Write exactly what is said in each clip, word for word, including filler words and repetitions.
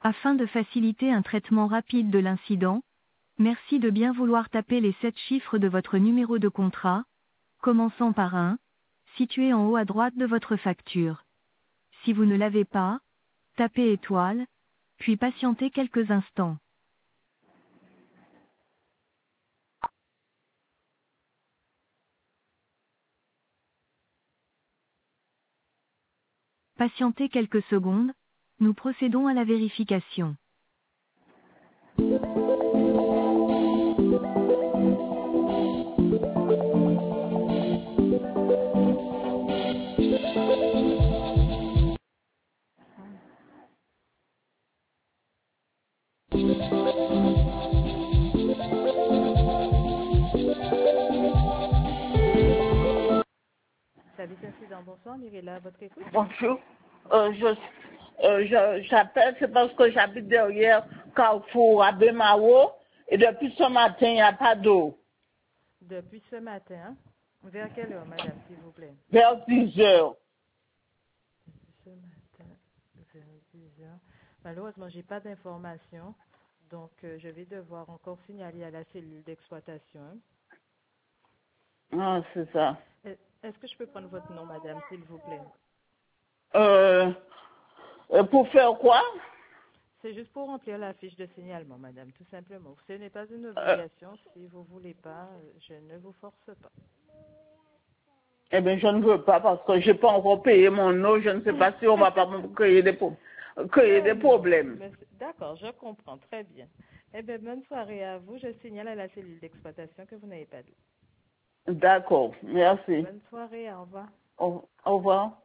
Afin de faciliter un traitement rapide de l'incident, merci de bien vouloir taper les sept chiffres de votre numéro de contrat, commençant par un, situé en haut à droite de votre facture. Si vous ne l'avez pas, tapez étoile, puis patientez quelques instants. Patientez quelques secondes, nous procédons à la vérification. Service incident, bonsoir, Mirella, à votre écoute. Bonjour. Euh, je, euh, je, j'appelle, c'est parce que j'habite derrière Carrefour à Bemao et depuis ce matin, il n'y a pas d'eau. Depuis ce matin, vers quelle heure, madame, s'il vous plaît? Vers dix heures. Depuis ce matin, vers dix heures. Malheureusement, je n'ai pas d'informations, donc euh, je vais devoir encore signaler à la cellule d'exploitation. Ah, c'est ça. Est-ce que je peux prendre votre nom, madame, s'il vous plaît? Euh, euh, pour faire quoi? C'est juste pour remplir la fiche de signalement, madame, tout simplement. Ce n'est pas une euh, obligation. Si vous ne voulez pas, je ne vous force pas. Eh bien, je ne veux pas parce que je n'ai pas encore payé mon eau. Je ne sais pas si on ne va pas me créer des, pro- créer des problèmes. D'accord, je comprends. Très bien. Eh bien, bonne soirée à vous. Je signale à la cellule d'exploitation que vous n'avez pas d'eau. D'accord, merci. Bonne soirée, au revoir. Au, au revoir.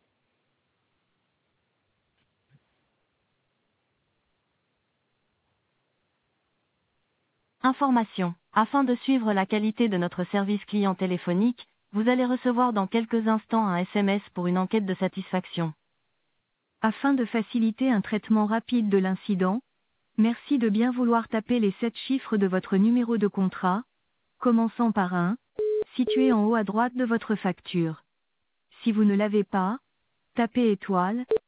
Information. Afin de suivre la qualité de notre service client téléphonique, vous allez recevoir dans quelques instants un S M S pour une enquête de satisfaction. Afin de faciliter un traitement rapide de l'incident, merci de bien vouloir taper les sept chiffres de votre numéro de contrat, commençant par un, situé en haut à droite de votre facture. Si vous ne l'avez pas, tapez étoile,